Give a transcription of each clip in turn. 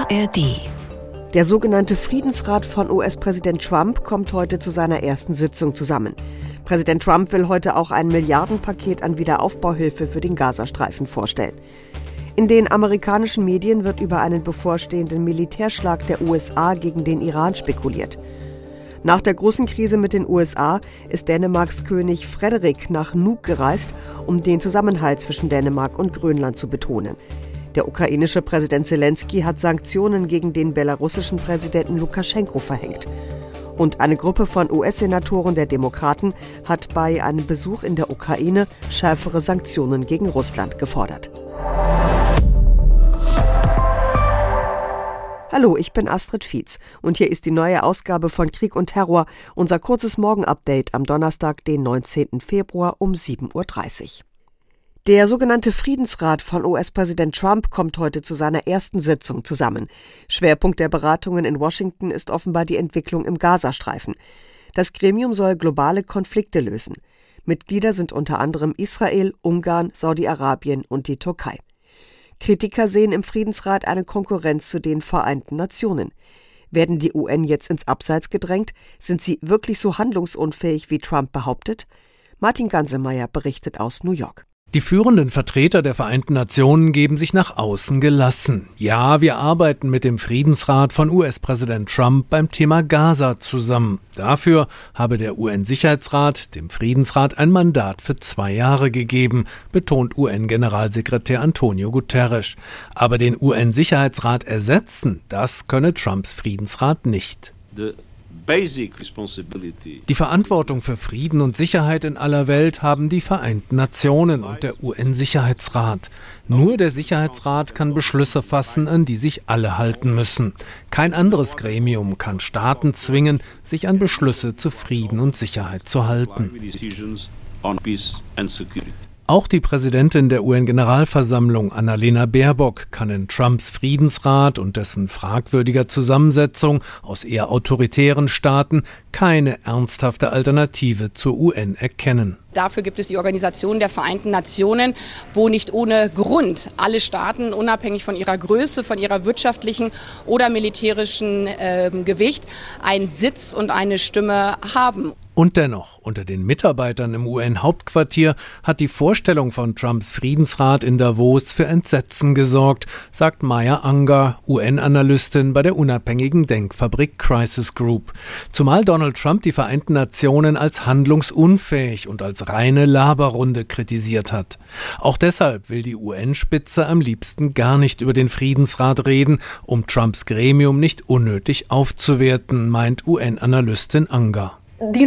ARD. Der sogenannte Friedensrat von US-Präsident Trump kommt heute zu seiner ersten Sitzung zusammen. Präsident Trump will heute auch ein Milliardenpaket an Wiederaufbauhilfe für den Gazastreifen vorstellen. In den amerikanischen Medien wird über einen bevorstehenden Militärschlag der USA gegen den Iran spekuliert. Nach der großen Krise mit den USA ist Dänemarks König Frederik nach Nuuk gereist, um den Zusammenhalt zwischen Dänemark und Grönland zu betonen. Der ukrainische Präsident Zelensky hat Sanktionen gegen den belarussischen Präsidenten Lukaschenko verhängt. Und eine Gruppe von US-Senatoren der Demokraten hat bei einem Besuch in der Ukraine schärfere Sanktionen gegen Russland gefordert. Hallo, ich bin Astrid Fietz und hier ist die neue Ausgabe von Krieg und Terror, unser kurzes Morgenupdate am Donnerstag, den 19. Februar um 7.30 Uhr. Der sogenannte Friedensrat von US-Präsident Trump kommt heute zu seiner ersten Sitzung zusammen. Schwerpunkt der Beratungen in Washington ist offenbar die Entwicklung im Gazastreifen. Das Gremium soll globale Konflikte lösen. Mitglieder sind unter anderem Israel, Ungarn, Saudi-Arabien und die Türkei. Kritiker sehen im Friedensrat eine Konkurrenz zu den Vereinten Nationen. Werden die UN jetzt ins Abseits gedrängt? Sind sie wirklich so handlungsunfähig, wie Trump behauptet? Martin Gansemeyer berichtet aus New York. Die führenden Vertreter der Vereinten Nationen geben sich nach außen gelassen. Ja, wir arbeiten mit dem Friedensrat von US-Präsident Trump beim Thema Gaza zusammen. Dafür habe der UN-Sicherheitsrat dem Friedensrat ein Mandat für 2 Jahre gegeben, betont UN-Generalsekretär Antonio Guterres. Aber den UN-Sicherheitsrat ersetzen, das könne Trumps Friedensrat nicht. Die Verantwortung für Frieden und Sicherheit in aller Welt haben die Vereinten Nationen und der UN-Sicherheitsrat. Nur der Sicherheitsrat kann Beschlüsse fassen, an die sich alle halten müssen. Kein anderes Gremium kann Staaten zwingen, sich an Beschlüsse zu Frieden und Sicherheit zu halten. Auch die Präsidentin der UN-Generalversammlung, Annalena Baerbock, kann in Trumps Friedensrat und dessen fragwürdiger Zusammensetzung aus eher autoritären Staaten keine ernsthafte Alternative zur UN erkennen. Dafür gibt es die Organisation der Vereinten Nationen, wo nicht ohne Grund alle Staaten, unabhängig von ihrer Größe, von ihrer wirtschaftlichen oder militärischen Gewicht, einen Sitz und eine Stimme haben. Und dennoch, unter den Mitarbeitern im UN-Hauptquartier hat die Vorstellung von Trumps Friedensrat in Davos für Entsetzen gesorgt, sagt Maya Angar, UN-Analystin bei der unabhängigen Denkfabrik Crisis Group. Zumal Donald Trump die Vereinten Nationen als handlungsunfähig und als reine Laberrunde kritisiert hat. Auch deshalb will die UN-Spitze am liebsten gar nicht über den Friedensrat reden, um Trumps Gremium nicht unnötig aufzuwerten, meint UN-Analystin Angar.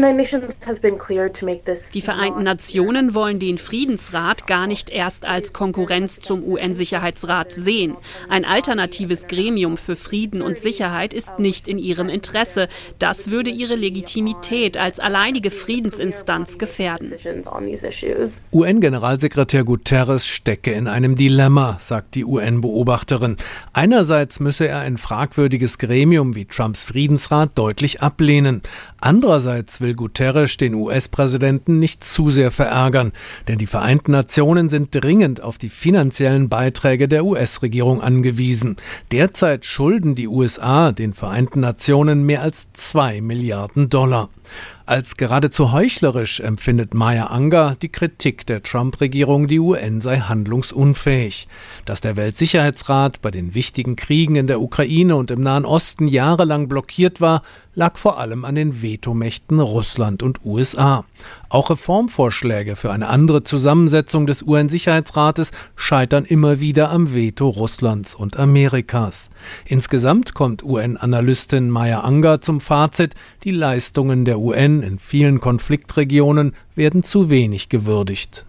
Die Vereinten Nationen wollen den Friedensrat gar nicht erst als Konkurrenz zum UN-Sicherheitsrat sehen. Ein alternatives Gremium für Frieden und Sicherheit ist nicht in ihrem Interesse. Das würde ihre Legitimität als alleinige Friedensinstanz gefährden. UN-Generalsekretär Guterres stecke in einem Dilemma, sagt die UN-Beobachterin. Einerseits müsse er ein fragwürdiges Gremium wie Trumps Friedensrat deutlich ablehnen. Andererseits will Guterres den US-Präsidenten nicht zu sehr verärgern, denn die Vereinten Nationen sind dringend auf die finanziellen Beiträge der US-Regierung angewiesen. Derzeit schulden die USA den Vereinten Nationen mehr als $2 Milliarden. Als geradezu heuchlerisch empfindet Maya Angar die Kritik der Trump-Regierung, die UN sei handlungsunfähig. Dass der Weltsicherheitsrat bei den wichtigen Kriegen in der Ukraine und im Nahen Osten jahrelang blockiert war, lag vor allem an den Vetomächten Russland und USA. Auch Reformvorschläge für eine andere Zusammensetzung des UN-Sicherheitsrates scheitern immer wieder am Veto Russlands und Amerikas. Insgesamt kommt UN-Analystin Maya Angar zum Fazit, die Leistungen der UN in vielen Konfliktregionen werden zu wenig gewürdigt.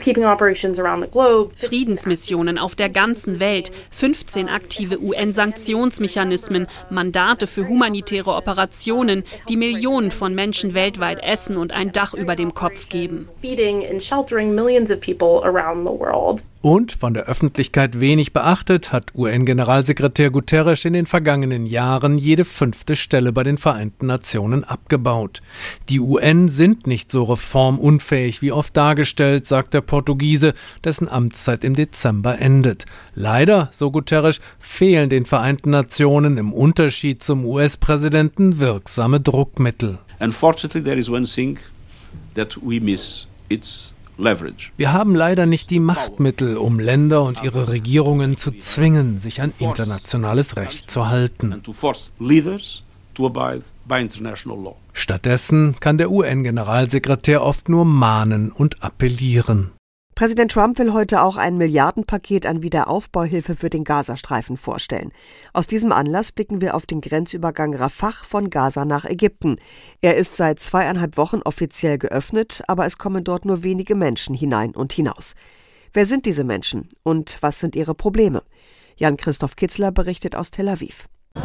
Friedensmissionen auf der ganzen Welt, 15 aktive UN-Sanktionsmechanismen, Mandate für humanitäre Operationen, die Millionen von Menschen weltweit Essen und ein Dach über dem Kopf geben. Und von der Öffentlichkeit wenig beachtet, hat UN-Generalsekretär Guterres in den vergangenen Jahren jede 5. Stelle bei den Vereinten Nationen abgebaut. Die UN sind nicht so reformunfähig wie oft dargestellt, sagt der Portugiese, dessen Amtszeit im Dezember endet. Leider, so Guterres, fehlen den Vereinten Nationen im Unterschied zum US-Präsidenten wirksame Druckmittel. Unfortunately, there is one thing that we miss. It's leverage. Wir haben leider nicht die Machtmittel, um Länder und ihre Regierungen zu zwingen, sich an internationales Recht zu halten. Stattdessen kann der UN-Generalsekretär oft nur mahnen und appellieren. Präsident Trump will heute auch ein Milliardenpaket an Wiederaufbauhilfe für den Gazastreifen vorstellen. Aus diesem Anlass blicken wir auf den Grenzübergang Rafah von Gaza nach Ägypten. Er ist seit 2,5 Wochen offiziell geöffnet, aber es kommen dort nur wenige Menschen hinein und hinaus. Wer sind diese Menschen und was sind ihre Probleme? Jan-Christoph Kitzler berichtet aus Tel Aviv.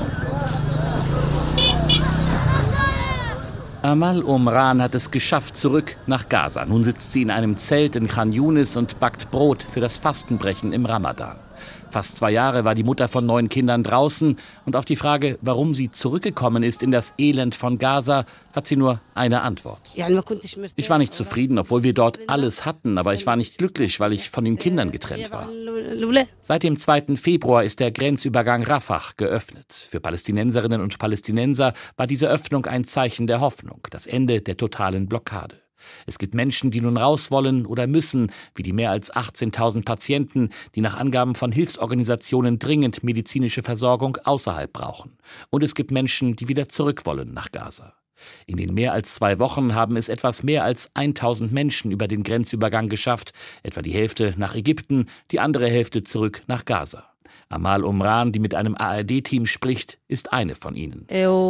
Amal Omran hat es geschafft, zurück nach Gaza. Nun sitzt sie in einem Zelt in Khan Yunis und backt Brot für das Fastenbrechen im Ramadan. Fast 2 Jahre war die Mutter von 9 Kindern draußen und auf die Frage, warum sie zurückgekommen ist in das Elend von Gaza, hat sie nur eine Antwort. Ich war nicht zufrieden, obwohl wir dort alles hatten, aber ich war nicht glücklich, weil ich von den Kindern getrennt war. Seit dem 2. Februar ist der Grenzübergang Rafah geöffnet. Für Palästinenserinnen und Palästinenser war diese Öffnung ein Zeichen der Hoffnung, das Ende der totalen Blockade. Es gibt Menschen, die nun raus wollen oder müssen, wie die mehr als 18.000 Patienten, die nach Angaben von Hilfsorganisationen dringend medizinische Versorgung außerhalb brauchen. Und es gibt Menschen, die wieder zurück wollen nach Gaza. In den mehr als 2 Wochen haben es etwas mehr als 1.000 Menschen über den Grenzübergang geschafft, etwa die Hälfte nach Ägypten, die andere Hälfte zurück nach Gaza. Amal Omran, die mit einem ARD-Team spricht, ist eine von ihnen.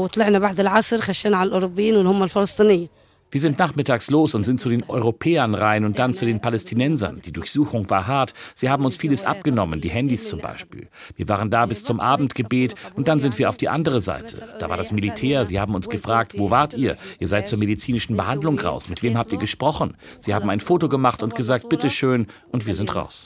Wir sind nachmittags los und sind zu den Europäern rein und dann zu den Palästinensern. Die Durchsuchung war hart. Sie haben uns vieles abgenommen, die Handys zum Beispiel. Wir waren da bis zum Abendgebet und dann sind wir auf die andere Seite. Da war das Militär. Sie haben uns gefragt, wo wart ihr? Ihr seid zur medizinischen Behandlung raus. Mit wem habt ihr gesprochen? Sie haben ein Foto gemacht und gesagt, bitteschön, und wir sind raus.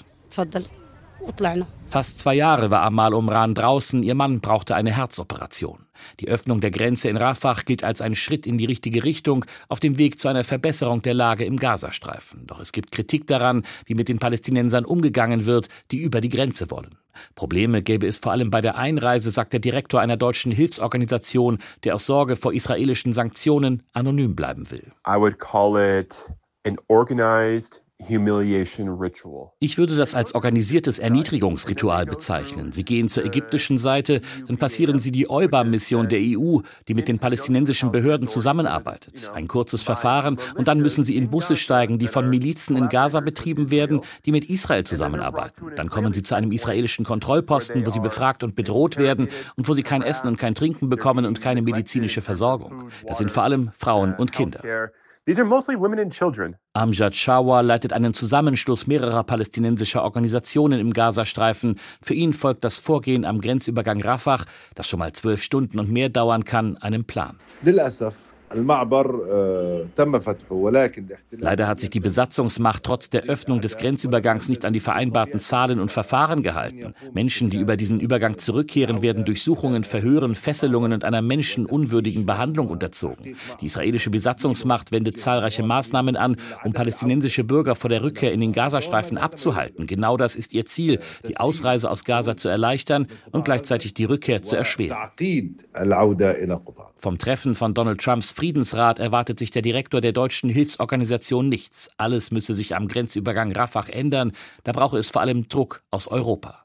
Fast 2 Jahre war Amal Omran draußen. Ihr Mann brauchte eine Herzoperation. Die Öffnung der Grenze in Rafah gilt als ein Schritt in die richtige Richtung auf dem Weg zu einer Verbesserung der Lage im Gazastreifen. Doch es gibt Kritik daran, wie mit den Palästinensern umgegangen wird, die über die Grenze wollen. Probleme gäbe es vor allem bei der Einreise, sagt der Direktor einer deutschen Hilfsorganisation, der aus Sorge vor israelischen Sanktionen anonym bleiben will. I would call it an organized Ich würde das als organisiertes Erniedrigungsritual bezeichnen. Sie gehen zur ägyptischen Seite, dann passieren sie die EUBAM-Mission der EU, die mit den palästinensischen Behörden zusammenarbeitet. Ein kurzes Verfahren und dann müssen sie in Busse steigen, die von Milizen in Gaza betrieben werden, die mit Israel zusammenarbeiten. Dann kommen sie zu einem israelischen Kontrollposten, wo sie befragt und bedroht werden und wo sie kein Essen und kein Trinken bekommen und keine medizinische Versorgung. Das sind vor allem Frauen und Kinder. These are mostly women and children. Amjad Shawar leitet einen Zusammenschluss mehrerer palästinensischer Organisationen im Gazastreifen. Für ihn folgt das Vorgehen am Grenzübergang Rafah, das schon mal 12 Stunden und mehr dauern kann, einem Plan. Leider hat sich die Besatzungsmacht trotz der Öffnung des Grenzübergangs nicht an die vereinbarten Zahlen und Verfahren gehalten. Menschen, die über diesen Übergang zurückkehren, werden Durchsuchungen, Verhören, Fesselungen und einer menschenunwürdigen Behandlung unterzogen. Die israelische Besatzungsmacht wendet zahlreiche Maßnahmen an, um palästinensische Bürger vor der Rückkehr in den Gazastreifen abzuhalten. Genau das ist ihr Ziel, die Ausreise aus Gaza zu erleichtern und gleichzeitig die Rückkehr zu erschweren. Vom Treffen von Donald Trumps Friedensrat erwartet sich der Direktor der deutschen Hilfsorganisation nichts. Alles müsse sich am Grenzübergang Rafah ändern. Da brauche es vor allem Druck aus Europa.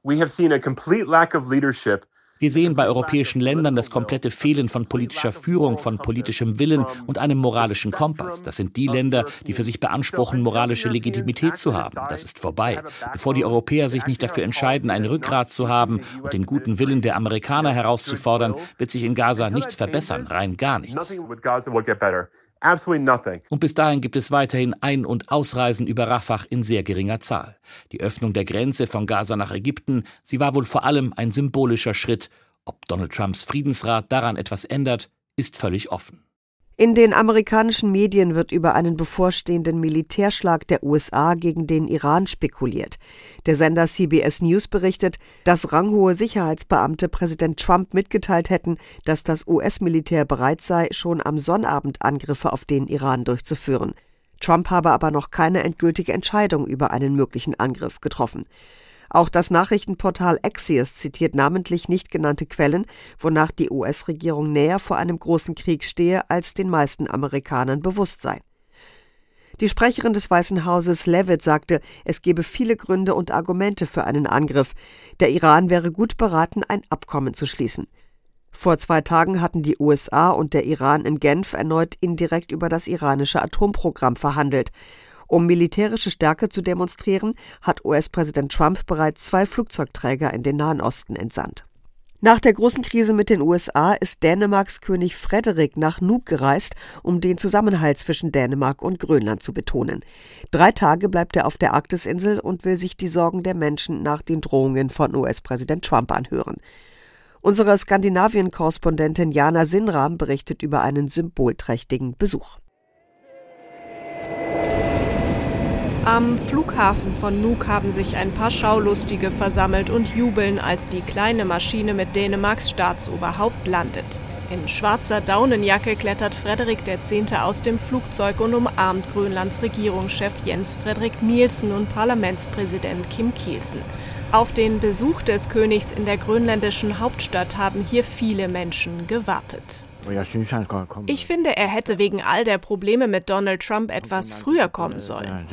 Wir sehen bei europäischen Ländern das komplette Fehlen von politischer Führung, von politischem Willen und einem moralischen Kompass. Das sind die Länder, die für sich beanspruchen, moralische Legitimität zu haben. Das ist vorbei. Bevor die Europäer sich nicht dafür entscheiden, ein Rückgrat zu haben und den guten Willen der Amerikaner herauszufordern, wird sich in Gaza nichts verbessern, rein gar nichts. Und bis dahin gibt es weiterhin Ein- und Ausreisen über Rafah in sehr geringer Zahl. Die Öffnung der Grenze von Gaza nach Ägypten, sie war wohl vor allem ein symbolischer Schritt. Ob Donald Trumps Friedensrat daran etwas ändert, ist völlig offen. In den amerikanischen Medien wird über einen bevorstehenden Militärschlag der USA gegen den Iran spekuliert. Der Sender CBS News berichtet, dass ranghohe Sicherheitsbeamte Präsident Trump mitgeteilt hätten, dass das US-Militär bereit sei, schon am Sonnabend Angriffe auf den Iran durchzuführen. Trump habe aber noch keine endgültige Entscheidung über einen möglichen Angriff getroffen. Auch das Nachrichtenportal Axios zitiert namentlich nicht genannte Quellen, wonach die US-Regierung näher vor einem großen Krieg stehe, als den meisten Amerikanern bewusst sei. Die Sprecherin des Weißen Hauses Leavitt sagte, es gebe viele Gründe und Argumente für einen Angriff. Der Iran wäre gut beraten, ein Abkommen zu schließen. Vor 2 Tagen hatten die USA und der Iran in Genf erneut indirekt über das iranische Atomprogramm verhandelt. Um militärische Stärke zu demonstrieren, hat US-Präsident Trump bereits 2 Flugzeugträger in den Nahen Osten entsandt. Nach der großen Krise mit den USA ist Dänemarks König Frederik nach Nuuk gereist, um den Zusammenhalt zwischen Dänemark und Grönland zu betonen. 3 Tage bleibt er auf der Arktisinsel und will sich die Sorgen der Menschen nach den Drohungen von US-Präsident Trump anhören. Unsere Skandinavien-Korrespondentin Jana Sinram berichtet über einen symbolträchtigen Besuch. Am Flughafen von Nuuk haben sich ein paar Schaulustige versammelt und jubeln, als die kleine Maschine mit Dänemarks Staatsoberhaupt landet. In schwarzer Daunenjacke klettert Frederik X. aus dem Flugzeug und umarmt Grönlands Regierungschef Jens Frederik Nielsen und Parlamentspräsident Kim Kielsen. Auf den Besuch des Königs in der grönländischen Hauptstadt haben hier viele Menschen gewartet. Ich finde, er hätte wegen all der Probleme mit Donald Trump etwas früher kommen sollen.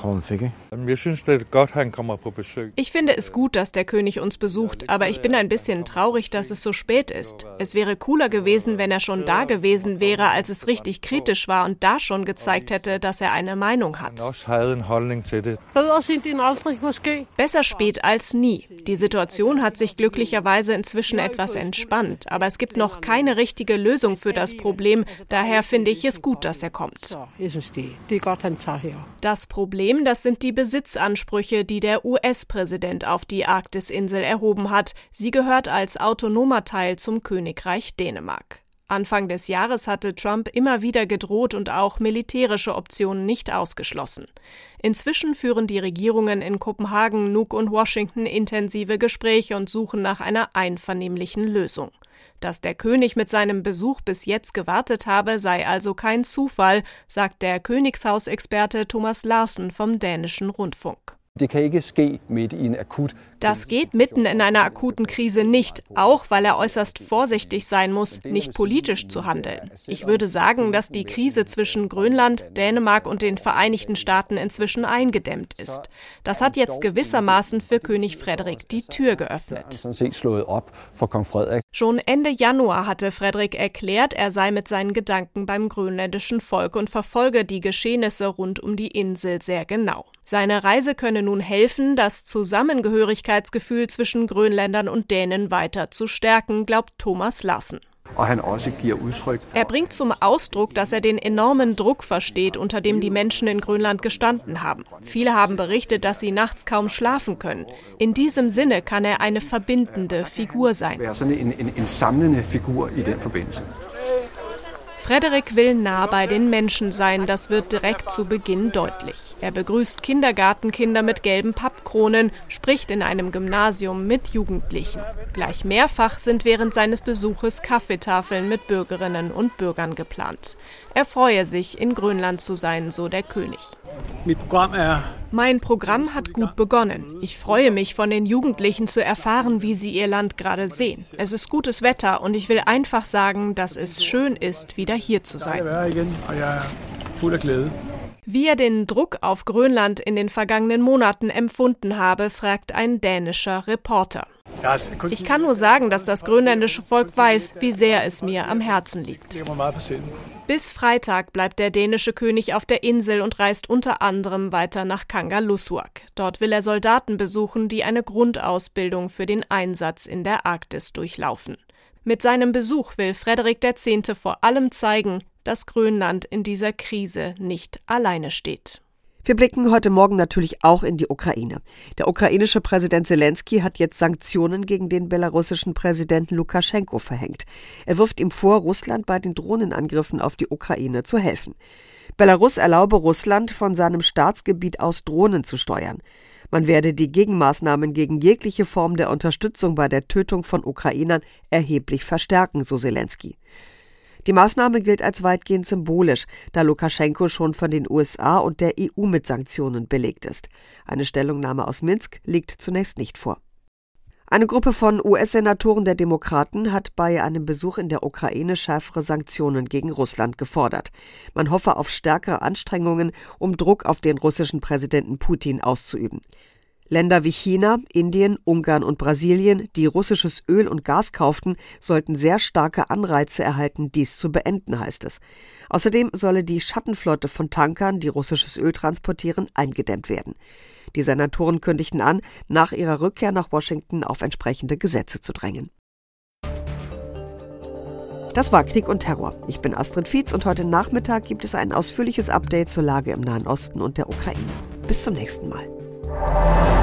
Ich finde es gut, dass der König uns besucht, aber ich bin ein bisschen traurig, dass es so spät ist. Es wäre cooler gewesen, wenn er schon da gewesen wäre, als es richtig kritisch war und da schon gezeigt hätte, dass er eine Meinung hat. Besser spät als nie. Die Situation hat sich glücklicherweise inzwischen etwas entspannt, aber es gibt noch keine richtige Lösung für das Problem. Daher finde ich es gut, dass er kommt. Das Problem, das sind die Besitzansprüche, die der US-Präsident auf die Arktisinsel erhoben hat. Sie gehört als autonomer Teil zum Königreich Dänemark. Anfang des Jahres hatte Trump immer wieder gedroht und auch militärische Optionen nicht ausgeschlossen. Inzwischen führen die Regierungen in Kopenhagen, Nuuk und Washington intensive Gespräche und suchen nach einer einvernehmlichen Lösung. Dass der König mit seinem Besuch bis jetzt gewartet habe, sei also kein Zufall, sagt der Königshausexperte Thomas Larsen vom Dänischen Rundfunk. Das geht mitten in einer akuten Krise nicht, auch weil er äußerst vorsichtig sein muss, nicht politisch zu handeln. Ich würde sagen, dass die Krise zwischen Grönland, Dänemark und den Vereinigten Staaten inzwischen eingedämmt ist. Das hat jetzt gewissermaßen für König Frederik die Tür geöffnet. Schon Ende Januar hatte Frederik erklärt, er sei mit seinen Gedanken beim grönländischen Volk und verfolge die Geschehnisse rund um die Insel sehr genau. Seine Reise könne nun helfen, das Zusammengehörigkeitsgefühl zwischen Grönländern und Dänen weiter zu stärken, glaubt Thomas Larsen. Er bringt zum Ausdruck, dass er den enormen Druck versteht, unter dem die Menschen in Grönland gestanden haben. Viele haben berichtet, dass sie nachts kaum schlafen können. In diesem Sinne kann er eine verbindende Figur sein. Frederik will nah bei den Menschen sein, das wird direkt zu Beginn deutlich. Er begrüßt Kindergartenkinder mit gelben Pappkronen, spricht in einem Gymnasium mit Jugendlichen. Gleich mehrfach sind während seines Besuches Kaffeetafeln mit Bürgerinnen und Bürgern geplant. Er freue sich, in Grönland zu sein, so der König. Mein Programm hat gut begonnen. Ich freue mich, von den Jugendlichen zu erfahren, wie sie ihr Land gerade sehen. Es ist gutes Wetter und ich will einfach sagen, dass es schön ist, wieder hier zu sein. Wie er den Druck auf Grönland in den vergangenen Monaten empfunden habe, fragt ein dänischer Reporter. Ich kann nur sagen, dass das grönländische Volk weiß, wie sehr es mir am Herzen liegt. Bis Freitag bleibt der dänische König auf der Insel und reist unter anderem weiter nach Kangerlussuaq. Dort will er Soldaten besuchen, die eine Grundausbildung für den Einsatz in der Arktis durchlaufen. Mit seinem Besuch will Frederik X. vor allem zeigen, dass Grönland in dieser Krise nicht alleine steht. Wir blicken heute Morgen natürlich auch in die Ukraine. Der ukrainische Präsident Selensky hat jetzt Sanktionen gegen den belarussischen Präsidenten Lukaschenko verhängt. Er wirft ihm vor, Russland bei den Drohnenangriffen auf die Ukraine zu helfen. Belarus erlaube Russland, von seinem Staatsgebiet aus Drohnen zu steuern. Man werde die Gegenmaßnahmen gegen jegliche Form der Unterstützung bei der Tötung von Ukrainern erheblich verstärken, so Selensky. Die Maßnahme gilt als weitgehend symbolisch, da Lukaschenko schon von den USA und der EU mit Sanktionen belegt ist. Eine Stellungnahme aus Minsk liegt zunächst nicht vor. Eine Gruppe von US-Senatoren der Demokraten hat bei einem Besuch in der Ukraine schärfere Sanktionen gegen Russland gefordert. Man hoffe auf stärkere Anstrengungen, um Druck auf den russischen Präsidenten Putin auszuüben. Länder wie China, Indien, Ungarn und Brasilien, die russisches Öl und Gas kauften, sollten sehr starke Anreize erhalten, dies zu beenden, heißt es. Außerdem solle die Schattenflotte von Tankern, die russisches Öl transportieren, eingedämmt werden. Die Senatoren kündigten an, nach ihrer Rückkehr nach Washington auf entsprechende Gesetze zu drängen. Das war Krieg und Terror. Ich bin Astrid Fietz und heute Nachmittag gibt es ein ausführliches Update zur Lage im Nahen Osten und der Ukraine. Bis zum nächsten Mal.